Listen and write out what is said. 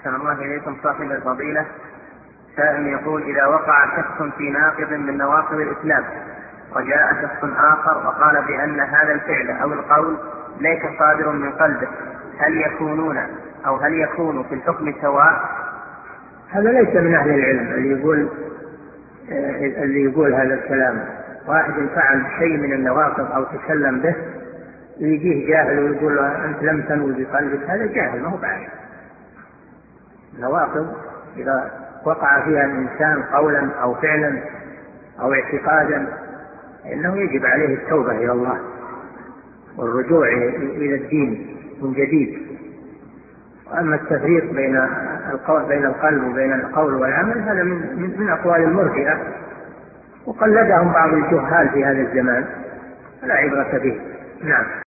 أحسن الله إليكم صاحب الفضيلة. سائل يقول: إذا وقع شخص في ناقض من نواقض الإسلام وجاء شخص آخر وقال بأن هذا الفعل أو القول ليس صادر من قلبه، هل يكون في الحكم سواء؟ هذا ليس من أهل العلم اللي يقول هذا الكلام. واحد فعل شيء من النواقض أو تكلم به ويجيه جاهل ويقول له أنت لم تنوي بقلبك، هذا جاهل ما هو بعالم. النواقض إذا وقع فيها الإنسان قولا أو فعلا أو اعتقادا إنه يجب عليه التوبة إلى الله والرجوع إلى الدين من جديد. وأما التفريق بين القلب وبين القول والعمل هذا من أقوال المرجئة، وقلدهم بعض الجهال في هذا الزمان، فلا عبرة به. نعم.